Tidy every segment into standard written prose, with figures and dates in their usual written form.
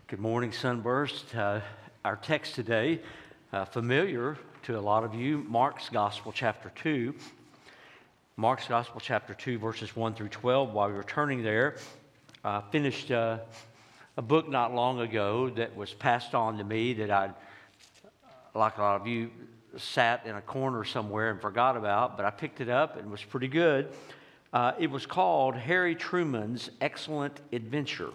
Good morning, Sunburst. Our text today, familiar to a lot of you, Mark's Gospel, chapter 2. Mark's Gospel, chapter 2, verses 1 through 12. While we were turning there, I finished a book not long ago that was passed on to me that I, like a lot of you, sat in a corner somewhere and forgot about, but I picked it up and it was pretty good. It was called Harry Truman's Excellent Adventure.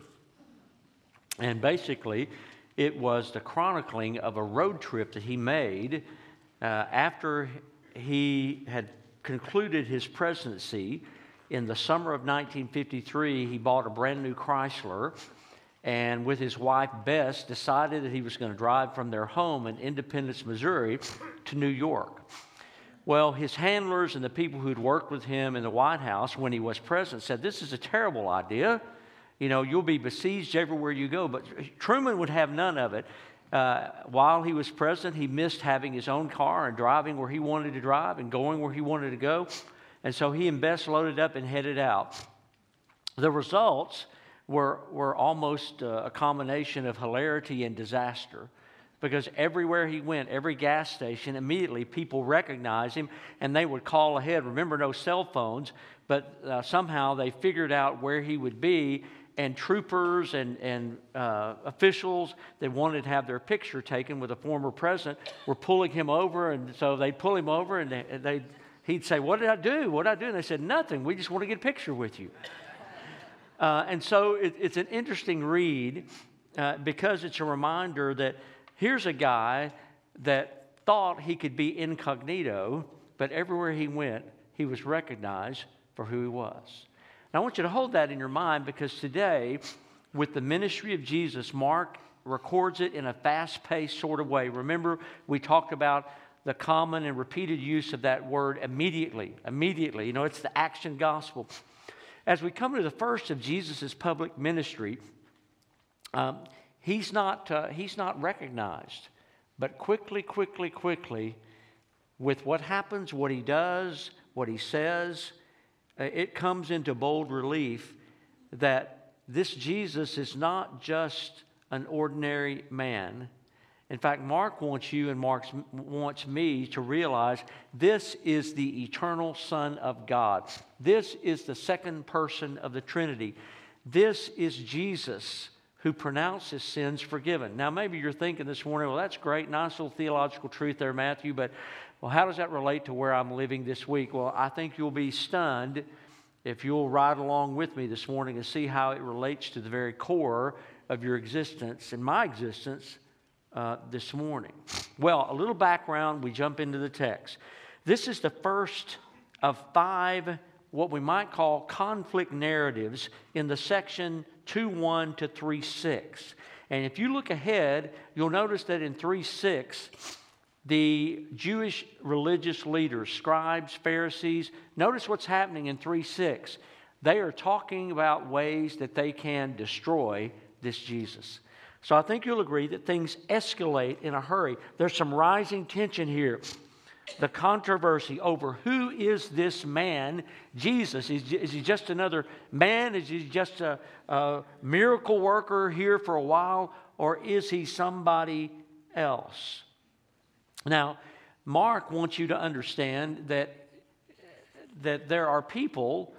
And basically, it was the chronicling of a road trip that he made after he had concluded his presidency. In the summer of 1953, he bought a brand new Chrysler, and with his wife, Bess, decided that he was going to drive from their home in Independence, Missouri, to New York. Well, his handlers and the people who'd worked with him in the White House when he was president said, "This is a terrible idea. You know, you'll be besieged everywhere you go." But Truman would have none of it. While he was president, he missed having his own car and driving where he wanted to drive and going where he wanted to go. And so he and Bess loaded up and headed out. The results were almost a combination of hilarity and disaster, because everywhere he went, every gas station, immediately people recognized him and they would call ahead. Remember, no cell phones, but somehow they figured out where he would be. And troopers and officials that wanted to have their picture taken with a former president were pulling him over. And so they'd pull him over and he'd say, "What did I do? What did I do?" And they said, "Nothing. We just want to get a picture with you." And so it's an interesting read because it's a reminder that here's a guy that thought he could be incognito, but everywhere he went, he was recognized for who he was. Now, I want you to hold that in your mind, because today, with the ministry of Jesus, Mark records it in a fast-paced sort of way. Remember, we talked about the common and repeated use of that word immediately. Immediately. You know, it's the action gospel. As we come to the first of Jesus' public ministry, he's not recognized. But quickly, with what happens, what he does, what he says, it comes into bold relief that this Jesus is not just an ordinary man. In fact, Mark wants you and Mark wants me to realize this is the eternal Son of God. This is the second person of the Trinity. This is Jesus who pronounced his sins forgiven. Now, maybe you're thinking this morning, well, that's great, nice little theological truth there, Matthew, but well, how does that relate to where I'm living this week? Well, I think you'll be stunned if you'll ride along with me this morning and see how it relates to the very core of your existence and my existence this morning. Well, a little background, we jump into the text. This is the first of 5 what we might call conflict narratives in the section 2:1 to 3:6. And if you look ahead, you'll notice that in 3:6, the Jewish religious leaders, scribes, Pharisees, notice what's happening in 3:6. They are talking about ways that they can destroy this Jesus. So I think you'll agree that things escalate in a hurry. There's some rising tension here. The controversy over who is this man, Jesus. Is he just another man? Is he just a miracle worker here for a while? Or is he somebody else? Now, Mark wants you to understand that there are people,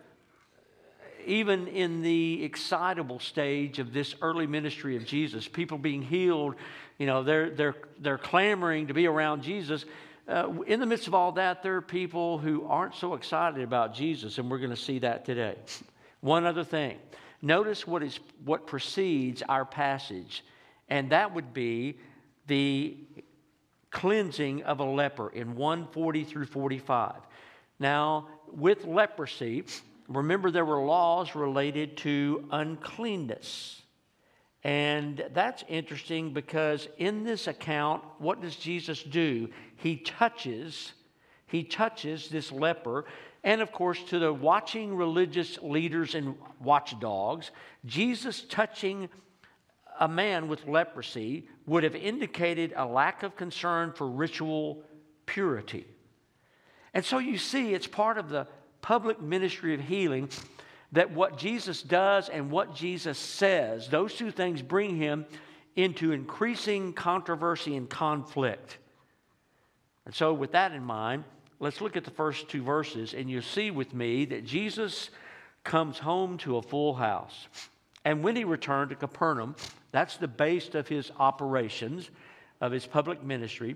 even in the excitable stage of this early ministry of Jesus, people being healed, you know, they're clamoring to be around Jesus. In the midst of all that, there are people who aren't so excited about Jesus, and we're going to see that today. One other thing. Notice what precedes our passage, and that would be the cleansing of a leper in 1:40 through 45. Now, with leprosy, remember there were laws related to uncleanness. And that's interesting because in this account, what does Jesus do? He touches this leper. And of course, to the watching religious leaders and watchdogs, Jesus touching a man with leprosy would have indicated a lack of concern for ritual purity. And so you see, it's part of the public ministry of healing that what Jesus does and what Jesus says, those two things bring him into increasing controversy and conflict. And so with that in mind, let's look at the first two verses, and you'll see with me that Jesus comes home to a full house. And when he returned to Capernaum, that's the base of his operations, of his public ministry.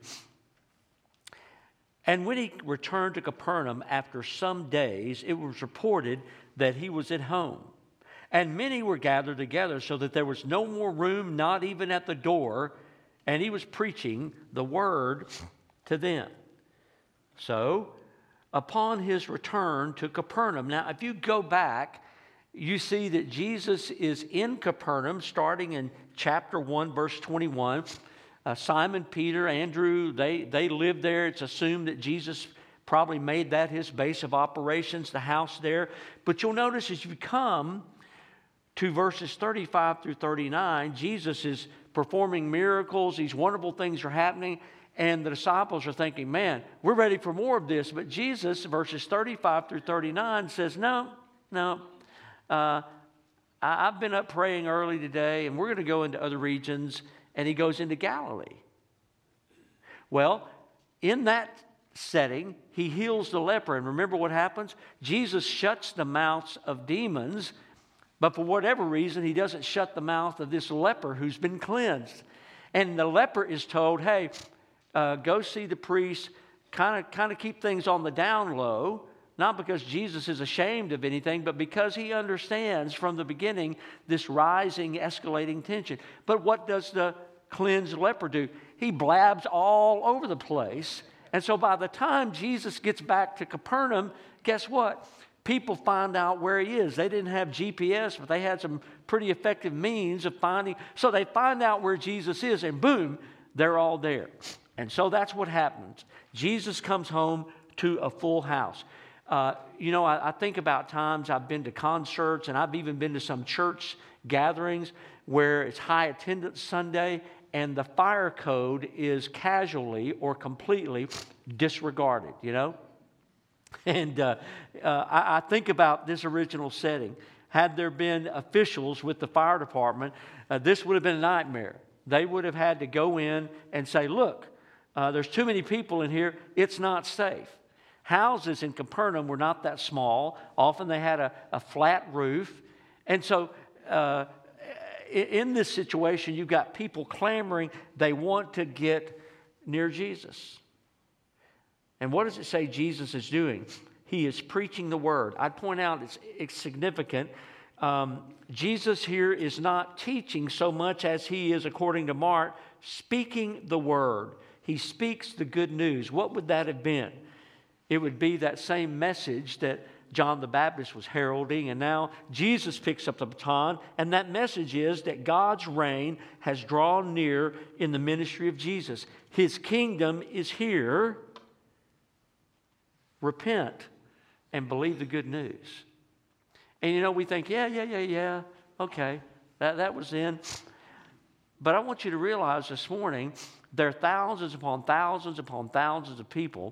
And when he returned to Capernaum after some days, it was reported that he was at home. And many were gathered together so that there was no more room, not even at the door, and he was preaching the word to them. So, upon his return to Capernaum, now if you go back, you see that Jesus is in Capernaum starting in chapter 1, verse 21. Simon, Peter, Andrew, they lived there. It's assumed that Jesus probably made that his base of operations, the house there. But you'll notice as you come to verses 35 through 39, Jesus is performing miracles. These wonderful things are happening. And the disciples are thinking, man, we're ready for more of this. But Jesus, verses 35 through 39, says, no. I've been up praying early today, and we're going to go into other regions. And he goes into Galilee. Well, in that setting, he heals the leper. And remember what happens? Jesus shuts the mouths of demons, but for whatever reason, he doesn't shut the mouth of this leper who's been cleansed. And the leper is told, hey, go see the priest, kind of keep things on the down low, not because Jesus is ashamed of anything, but because he understands from the beginning this rising, escalating tension. But what does the cleansed leper do? He blabs all over the place. And so by the time Jesus gets back to Capernaum, guess what? People find out where he is. They didn't have GPS, but they had some pretty effective means of finding. So they find out where Jesus is, and boom, they're all there. And so that's what happens. Jesus comes home to a full house. I think about times I've been to concerts, and I've even been to some church gatherings where it's high attendance Sunday, and the fire code is casually or completely disregarded, And I think about this original setting. Had there been officials with the fire department, this would have been a nightmare. They would have had to go in and say, look, there's too many people in here. It's not safe. Houses in Capernaum were not that small. Often they had a flat roof. And so in this situation, you've got people clamoring. They want to get near Jesus. And what does it say Jesus is doing? He is preaching the word. I'd point out it's significant. Jesus here is not teaching so much as he is, according to Mark, speaking the word. He speaks the good news. What would that have been? It would be that same message that John the Baptist was heralding, and now Jesus picks up the baton, and that message is that God's reign has drawn near in the ministry of Jesus. His kingdom is here. Repent and believe the good news. And we think, yeah, okay, that was then. But I want you to realize this morning, there are thousands upon thousands upon thousands of people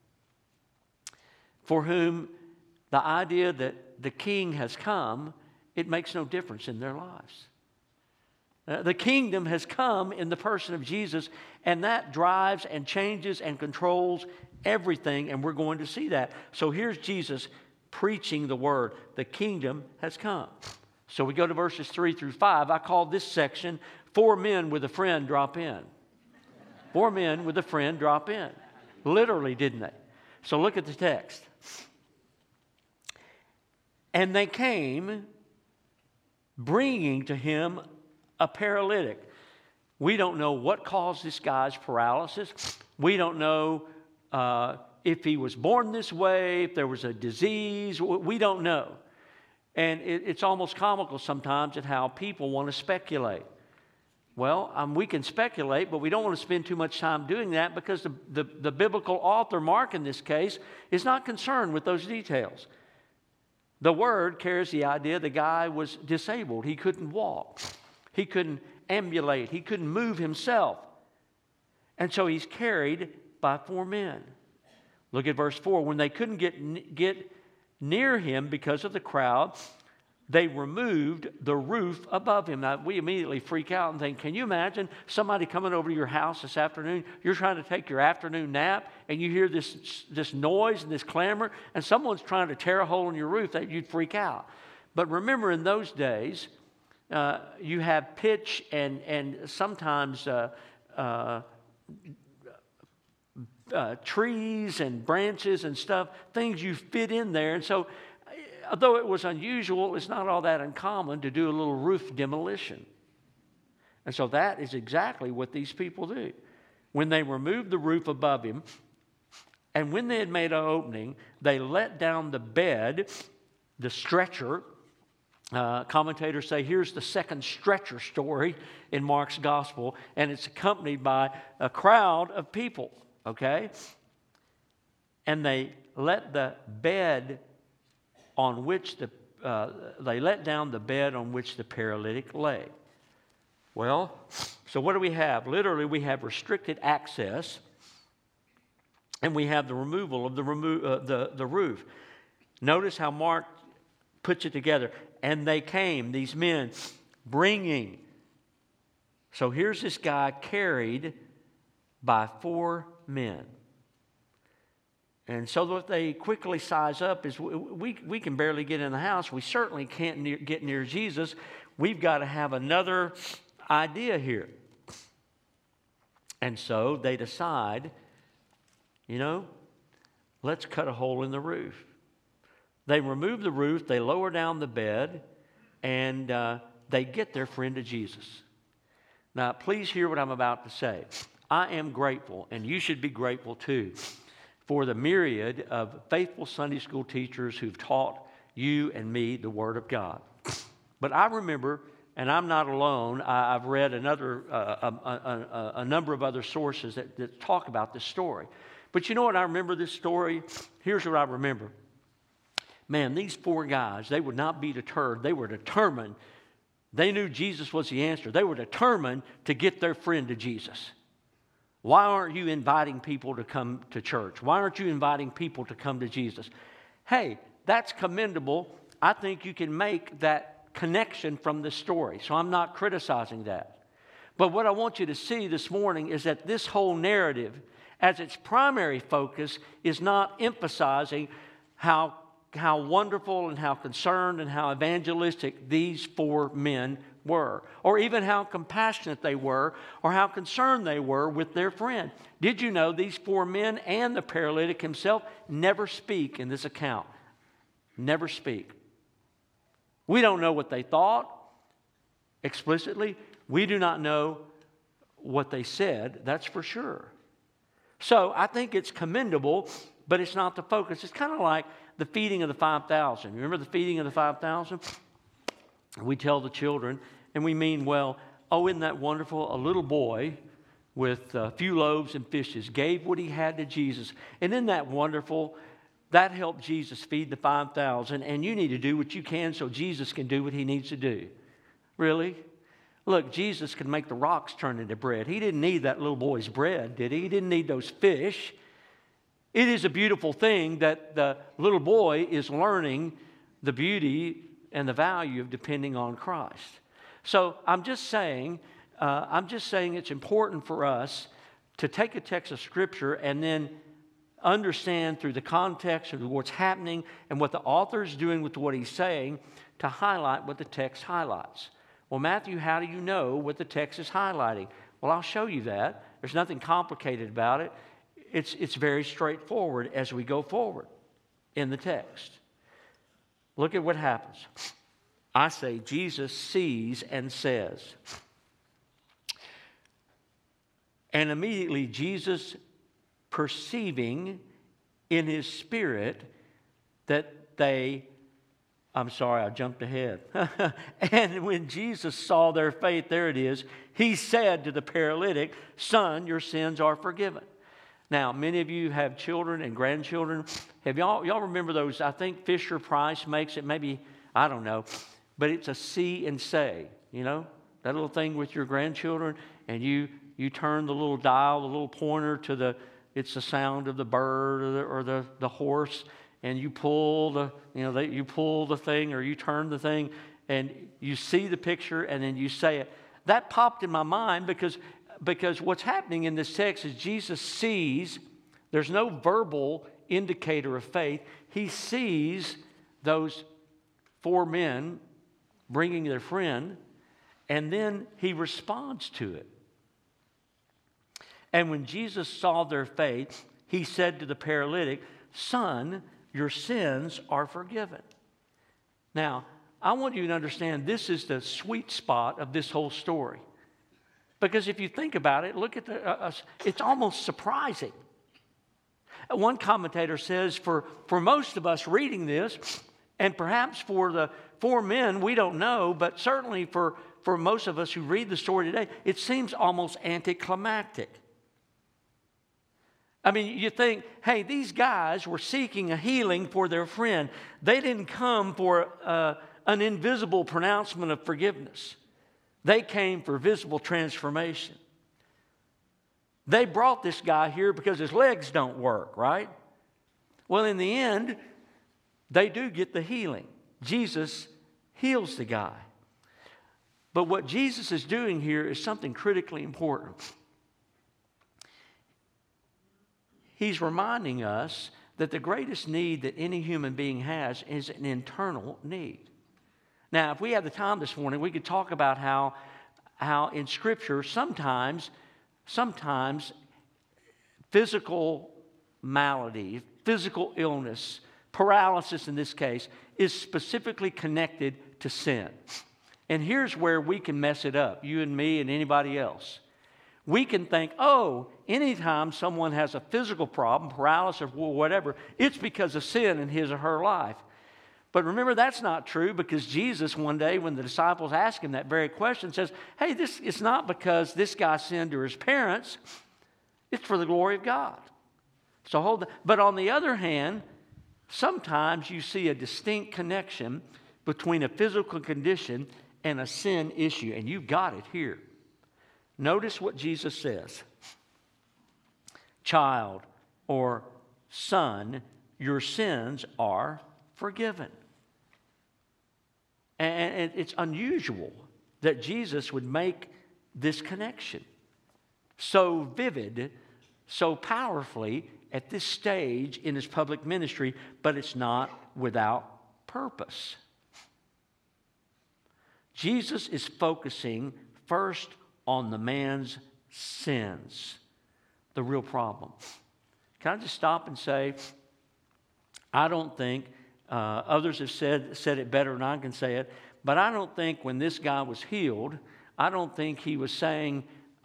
for whom the idea that the king has come, it makes no difference in their lives. The kingdom has come in the person of Jesus, and that drives and changes and controls everything, and we're going to see that. So here's Jesus preaching the word. The kingdom has come. So we go to verses 3 through 5. I call this section, 4 men with a friend drop in. 4 men with a friend drop in. Literally, didn't they? So look at the text. And they came, bringing to him a paralytic. We don't know what caused this guy's paralysis. We don't know if he was born this way, if there was a disease. We don't know. And it's almost comical sometimes at how people want to speculate. Well, we can speculate, but we don't want to spend too much time doing that because the biblical author, Mark in this case, is not concerned with those details. The word carries the idea the guy was disabled. He couldn't walk. He couldn't ambulate. He couldn't move himself. And so he's carried by 4 men. Look at verse 4. When they couldn't get near him because of the crowd, they removed the roof above him. Now, we immediately freak out and think, can you imagine somebody coming over to your house this afternoon? You're trying to take your afternoon nap, and you hear this noise and this clamor, and someone's trying to tear a hole in your roof. That you'd freak out. But remember, in those days, you have pitch and sometimes trees and branches and stuff, things you fit in there. And so, although it was unusual, it's not all that uncommon to do a little roof demolition. And so that is exactly what these people do. When they removed the roof above him, and when they had made an opening, they let down the bed, the stretcher. Commentators say here's the second stretcher story in Mark's gospel, and it's accompanied by a crowd of people, okay? And they let the bed on which they let down the bed on which the paralytic lay. Well, so what do we have? Literally, we have restricted access, and we have the removal of the roof. Notice how Mark puts it together. And they came, these men, bringing. So here's this guy carried by 4 men. And so what they quickly size up is we can barely get in the house. We certainly can't get near Jesus. We've got to have another idea here. And so they decide, let's cut a hole in the roof. They remove the roof, they lower down the bed, and they get their friend to Jesus. Now, please hear what I'm about to say. I am grateful, and you should be grateful too, for the myriad of faithful Sunday school teachers who've taught you and me the Word of God. But I remember, and I'm not alone, I've read a number of other sources that talk about this story. But you know what I remember this story? Here's what I remember. Man, these 4 guys, they would not be deterred. They were determined. They knew Jesus was the answer. They were determined to get their friend to Jesus. Why aren't you inviting people to come to church? Why aren't you inviting people to come to Jesus? Hey, that's commendable. I think you can make that connection from this story. So I'm not criticizing that. But what I want you to see this morning is that this whole narrative, as its primary focus, is not emphasizing how wonderful and how concerned and how evangelistic these 4 men were, or even how compassionate they were, or how concerned they were with their friend. Did you know these 4 men and the paralytic himself never speak in this account? Never speak. We don't know what they thought explicitly. We do not know what they said, that's for sure. So I think it's commendable, but it's not the focus. It's kind of like the feeding of the 5,000. Remember the feeding of the 5,000? We tell the children, and we mean, well, oh, isn't that wonderful? A little boy with a few loaves and fishes gave what he had to Jesus. And isn't that wonderful? That helped Jesus feed the 5,000, and you need to do what you can so Jesus can do what he needs to do. Really? Look, Jesus can make the rocks turn into bread. He didn't need that little boy's bread, did he? He didn't need those fish. It is a beautiful thing that the little boy is learning the beauty and the value of depending on Christ. So I'm just saying it's important for us to take a text of Scripture and then understand through the context of what's happening and what the author is doing with what he's saying to highlight what the text highlights. Well, Matthew, how do you know what the text is highlighting? Well, I'll show you that. There's nothing complicated about it. It's very straightforward as we go forward in the text. Look at what happens. I say Jesus sees and says. And immediately Jesus, perceiving in his spirit that they, I'm sorry, I jumped ahead. And when Jesus saw their faith, there it is, he said to the paralytic, "Son, your sins are forgiven." Now, many of you have children and grandchildren. Have y'all remember those? I think Fisher Price makes it. Maybe, I don't know. But it's a see and say. You know, that little thing with your grandchildren, and you turn the little dial, the little pointer to it's the sound of the bird or the horse, and you pull you pull the thing or you turn the thing and you see the picture and then you say it. That popped in my mind because what's happening in this text is Jesus sees, there's no verbal indicator of faith. He sees those 4 men bringing their friend, and then he responds to it. And when Jesus saw their faith, he said to the paralytic, "Son, your sins are forgiven." Now, I want you to understand this is the sweet spot of this whole story. Because if you think about it, look at it's almost surprising. One commentator says for most of us reading this, and perhaps for the 4 men, we don't know, but certainly for most of us who read the story today, it seems almost anticlimactic. I mean, you think, hey, these guys were seeking a healing for their friend. They didn't come for an invisible pronouncement of forgiveness. They came for visible transformation. They brought this guy here because his legs don't work, right? Well, in the end, they do get the healing. Jesus heals the guy. But what Jesus is doing here is something critically important. He's reminding us that the greatest need that any human being has is an internal need. Now, if we had the time this morning, we could talk about how in Scripture sometimes physical malady, physical illness, paralysis in this case, is specifically connected to sin. And here's where we can mess it up, you and me and anybody else. We can think, oh, anytime someone has a physical problem, paralysis or whatever, it's because of sin in his or her life. But remember, that's not true, because Jesus one day when the disciples asked him that very question says, hey, it's not because this guy sinned or his parents. It's for the glory of God. So but on the other hand, sometimes you see a distinct connection between a physical condition and a sin issue, and you've got it here. Notice what Jesus says. Child or son, your sins are forgiven. And it's unusual that Jesus would make this connection so vivid, so powerfully at this stage in his public ministry, but it's not without purpose. Jesus is focusing first on the man's sins, the real problem. Can I just stop and say, I don't think, others have said it better than I can say it, but I don't think when this guy was healed, I don't think he was saying,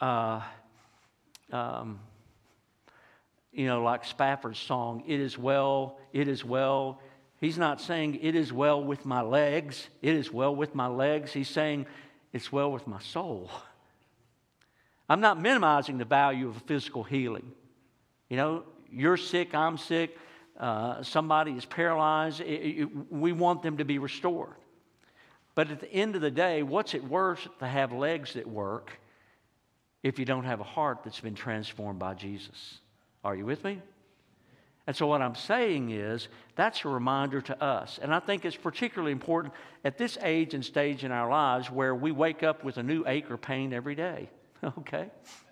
like Spafford's song, it is well, it is well. He's not saying, it is well with my legs, it is well with my legs. He's saying, it's well with my soul. I'm not minimizing the value of physical healing. You're sick, I'm sick, somebody is paralyzed. We want them to be restored. But at the end of the day, what's it worth to have legs that work if you don't have a heart that's been transformed by Jesus? Are you with me? And so what I'm saying is, that's a reminder to us. And I think it's particularly important at this age and stage in our lives where we wake up with a new ache or pain every day. Okay?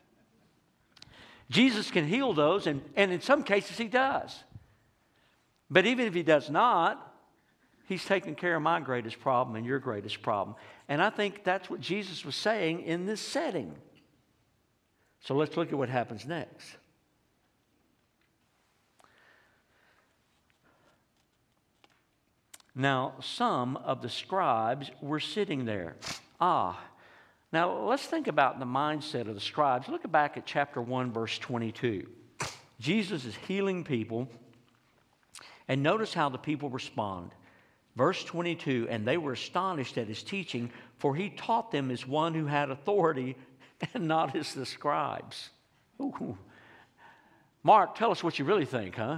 Jesus can heal those, and in some cases he does. But even if he does not, he's taking care of my greatest problem and your greatest problem. And I think that's what Jesus was saying in this setting. So let's look at what happens next. Now, some of the scribes were sitting there. Now, let's think about the mindset of the scribes. Look back at chapter 1, verse 22. Jesus is healing people, and notice how the people respond. Verse 22, and they were astonished at his teaching, for he taught them as one who had authority and not as the scribes. Ooh. Mark, tell us what you really think, huh?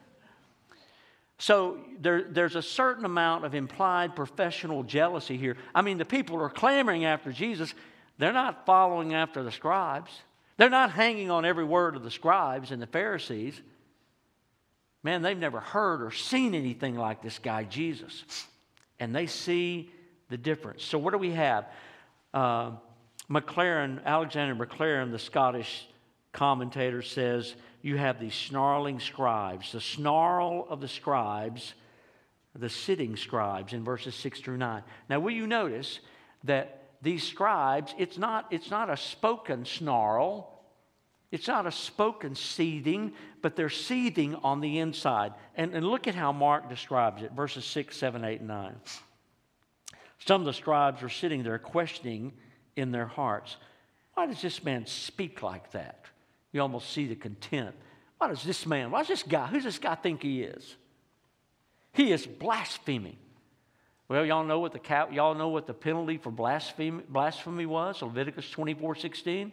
So there's a certain amount of implied professional jealousy here. I mean, the people are clamoring after Jesus. They're not following after the scribes. They're not hanging on every word of the scribes and the Pharisees. Man, they've never heard or seen anything like this guy, Jesus. And they see the difference. So what do we have? Alexander Maclaren, the Scottish commentator, says you have these snarling scribes. The snarl of the scribes, the sitting scribes in verses 6 through 9. Now, will you notice that these scribes, it's not a spoken snarl. It's not a spoken seething, but they're seething on the inside. And look at how Mark describes it, verses 6, 7, 8, and 9. Some of the scribes were sitting there questioning in their hearts, why does this man speak like that? You almost see the contempt. Who's this guy think he is? He is blaspheming. Well, y'all know what the penalty for blasphemy was? Leviticus 24:16.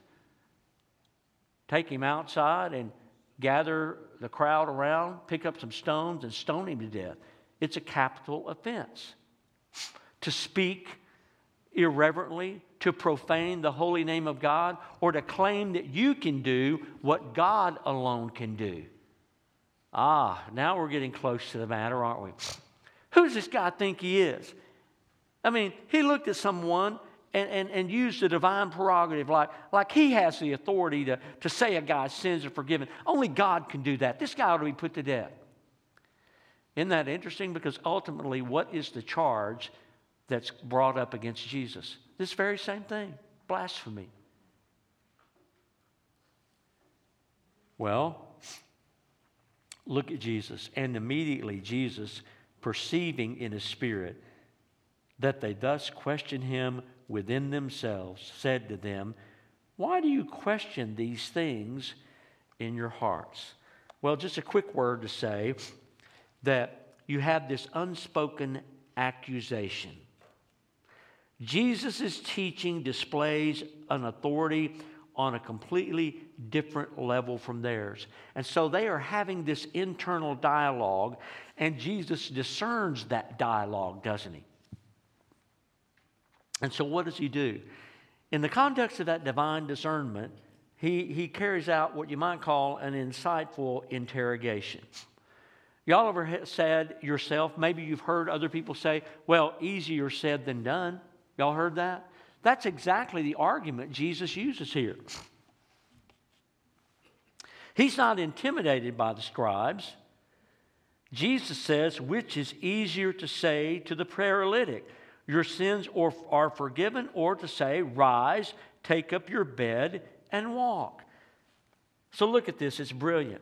Take him outside and gather the crowd around, pick up some stones and stone him to death. It's a capital offense. To speak irreverently, to profane the holy name of God, or to claim that you can do what God alone can do. Now we're getting close to the matter, aren't we? Who does this guy think he is? I mean, he looked at someone and used the divine prerogative like he has the authority to say a guy's sins are forgiven. Only God can do that. This guy ought to be put to death. Isn't that interesting? Because ultimately, what is the charge that's brought up against Jesus? This very same thing, blasphemy. Well, look at Jesus. And immediately Jesus, perceiving in his spirit that they thus questioned him within themselves, said to them, why do you question these things in your hearts? Well, just a quick word to say that you have this unspoken accusation. Jesus' teaching displays an authority on a completely different level from theirs. And so they are having this internal dialogue, and Jesus discerns that dialogue, doesn't he? And so what does he do? In the context of that divine discernment, he carries out what you might call an insightful interrogation. Y'all ever said yourself, maybe you've heard other people say, well, easier said than done. Y'all heard that? That's exactly the argument Jesus uses here. He's not intimidated by the scribes. Jesus says, which is easier to say to the paralytic, your sins are forgiven, or to say, rise, take up your bed, and walk. So look at this, it's brilliant.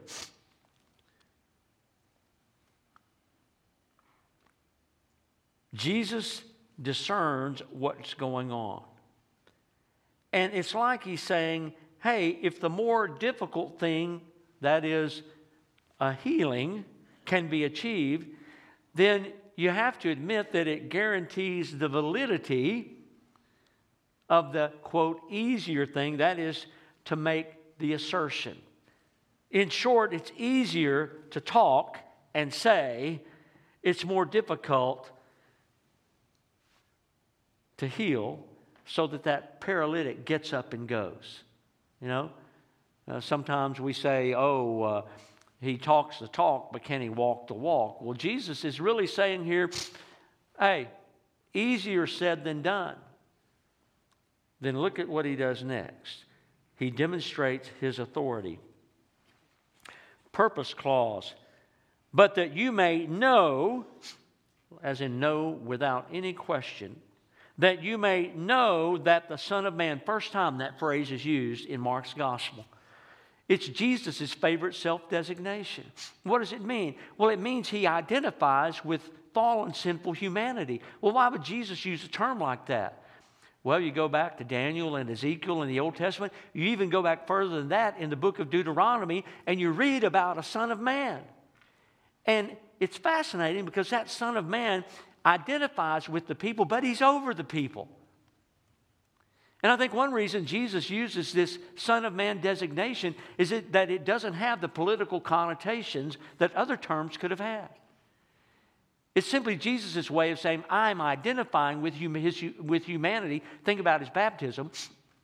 Jesus discerns what's going on. And it's like he's saying, hey, if the more difficult thing, that is a healing, can be achieved, then you have to admit that it guarantees the validity of the, quote, easier thing, that is to make the assertion. In short, it's easier to talk and say, it's more difficult to heal so that paralytic gets up and goes. You know, sometimes we say, he talks the talk, but can he walk the walk? Well, Jesus is really saying here, hey, easier said than done. Then look at what he does next. He demonstrates his authority. Purpose clause. But that you may know, as in know without any question, that you may know that the Son of Man, first time that phrase is used in Mark's Gospel. It's Jesus' favorite self-designation. What does it mean? Well, it means he identifies with fallen, sinful humanity. Well, why would Jesus use a term like that? Well, you go back to Daniel and Ezekiel in the Old Testament. You even go back further than that in the book of Deuteronomy, and you read about a Son of Man. And it's fascinating because that Son of Man identifies with the people, but he's over the people. And I think one reason Jesus uses this Son of Man designation is that it doesn't have the political connotations that other terms could have had. It's simply Jesus' way of saying, I'm identifying with humanity. Think about his baptism.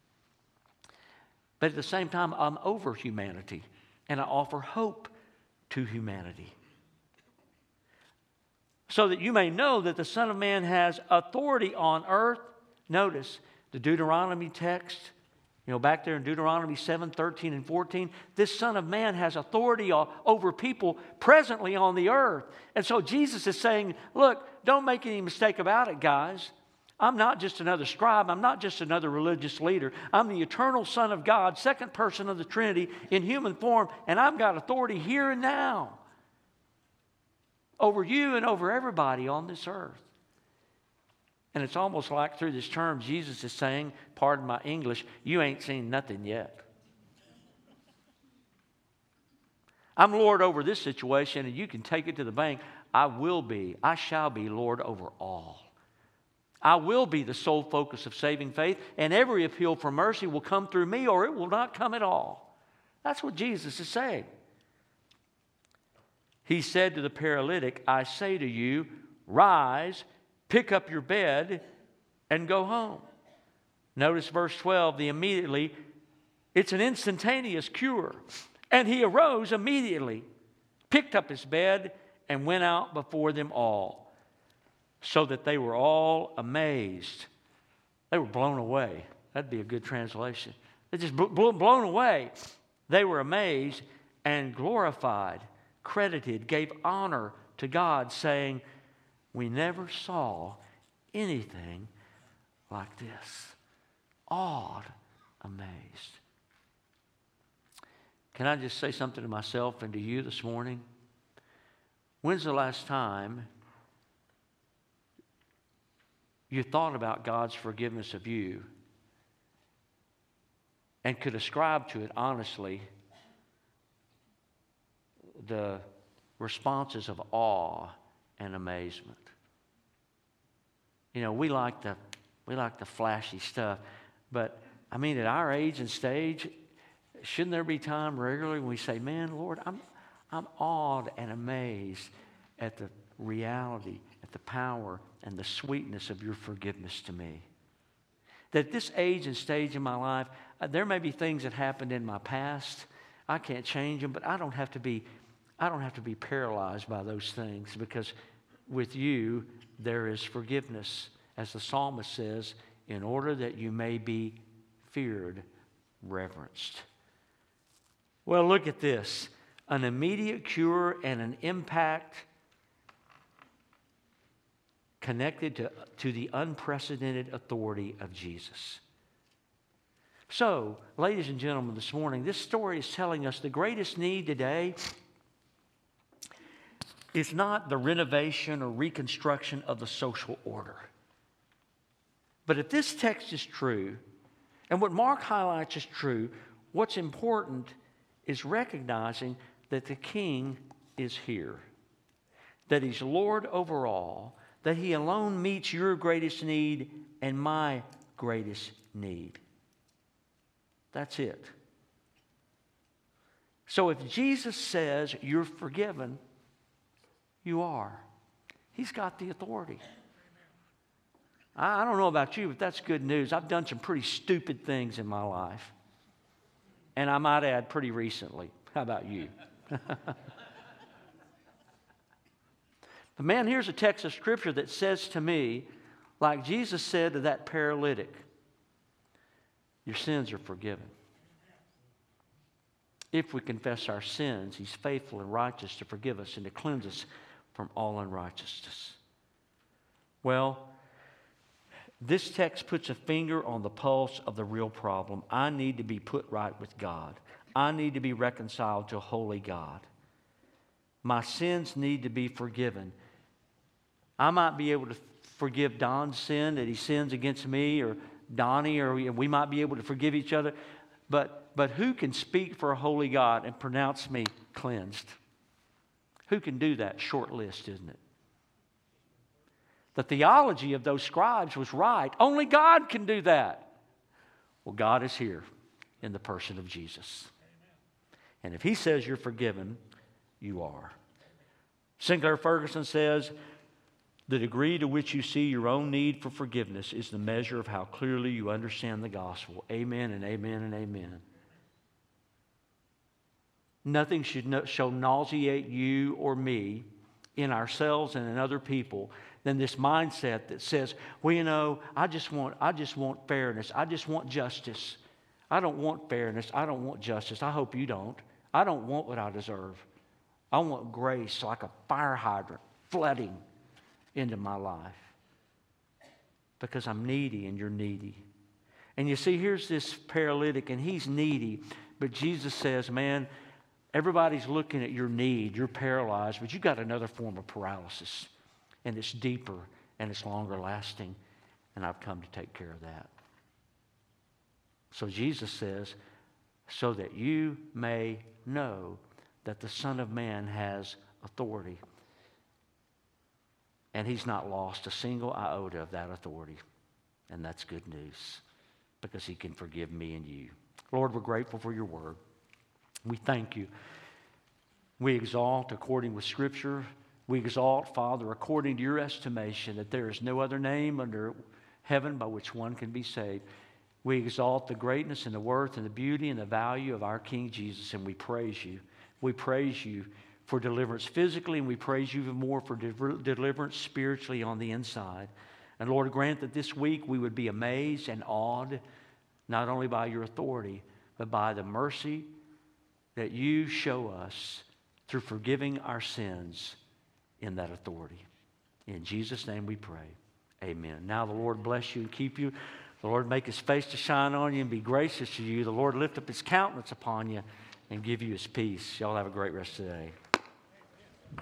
But at the same time, I'm over humanity. And I offer hope to humanity. So that you may know that the Son of Man has authority on earth. Notice the Deuteronomy text, back there in Deuteronomy 7, 13 and 14, this Son of Man has authority over people presently on the earth. And so Jesus is saying, look, don't make any mistake about it, guys. I'm not just another scribe. I'm not just another religious leader. I'm the eternal Son of God, second person of the Trinity in human form, and I've got authority here and now over you and over everybody on this earth. And it's almost like through this term, Jesus is saying, pardon my English, you ain't seen nothing yet. I'm Lord over this situation, and you can take it to the bank. I shall be Lord over all. I will be the sole focus of saving faith, and every appeal for mercy will come through me, or it will not come at all. That's what Jesus is saying. He said to the paralytic, I say to you, rise, pick up your bed, and go home. Notice verse 12, it's an instantaneous cure. And he arose immediately, picked up his bed, and went out before them all, so that they were all amazed. They were blown away. That'd be a good translation. They just blown away. They were amazed and glorified, credited, gave honor to God, saying, we never saw anything like this. Awed, amazed. Can I just say something to myself and to you this morning? When's the last time you thought about God's forgiveness of you and could ascribe to it honestly the responses of awe and amazement? We like the flashy stuff, but I mean, at our age and stage, shouldn't there be time regularly when we say, man, Lord, I'm awed and amazed at the reality, at the power and the sweetness of your forgiveness to me. That at this age and stage in my life, there may be things that happened in my past. I can't change them, but I don't have to be paralyzed by those things, because with you there is forgiveness, as the psalmist says, in order that you may be feared, reverenced. Well, look at this. An immediate cure and an impact connected to the unprecedented authority of Jesus. So, ladies and gentlemen, this morning, this story is telling us the greatest need today is not the renovation or reconstruction of the social order. But if this text is true, and what Mark highlights is true, what's important is recognizing that the King is here, that He's Lord over all, that He alone meets your greatest need and my greatest need. That's it. So if Jesus says you're forgiven, you are. He's got the authority. I don't know about you, but that's good news. I've done some pretty stupid things in my life. And I might add, pretty recently. How about you? But man, here's a text of Scripture that says to me, like Jesus said to that paralytic, your sins are forgiven. If we confess our sins, He's faithful and righteous to forgive us and to cleanse us from all unrighteousness. Well, this text puts a finger on the pulse of the real problem. I need to be put right with God. I need to be reconciled to a holy God. My sins need to be forgiven. I might be able to forgive Don's sin that he sins against me, or Donnie, or we might be able to forgive each other. But who can speak for a holy God and pronounce me cleansed? Who can do that? Short list, isn't it? The theology of those scribes was right. Only God can do that. Well, God is here in the person of Jesus. And if He says you're forgiven, you are. Sinclair Ferguson says, the degree to which you see your own need for forgiveness is the measure of how clearly you understand the gospel. Amen and amen and amen. Nothing shall nauseate you or me in ourselves and in other people than this mindset that says, well, you know, I just want fairness. I just want justice. I don't want fairness. I don't want justice. I hope you don't. I don't want what I deserve. I want grace like a fire hydrant flooding into my life because I'm needy and you're needy. And you see, here's this paralytic and he's needy, but Jesus says, man, everybody's looking at your need. You're paralyzed, but you got another form of paralysis, and it's deeper and it's longer lasting, and I've come to take care of that. So Jesus says, so that you may know that the Son of Man has authority. And he's not lost a single iota of that authority. And that's good news, because he can forgive me and you. Lord, we're grateful for your word. We thank you. We exalt according with Scripture. We exalt, Father, according to your estimation, that there is no other name under heaven by which one can be saved. We exalt the greatness and the worth and the beauty and the value of our King Jesus, and we praise you. We praise you for deliverance physically, and we praise you even more for deliverance spiritually on the inside. And Lord, grant that this week we would be amazed and awed, not only by your authority, but by the mercy that you show us through forgiving our sins in that authority. In Jesus' name we pray. Amen. Now the Lord bless you and keep you. The Lord make his face to shine on you and be gracious to you. The Lord lift up his countenance upon you and give you his peace. Y'all have a great rest of the day.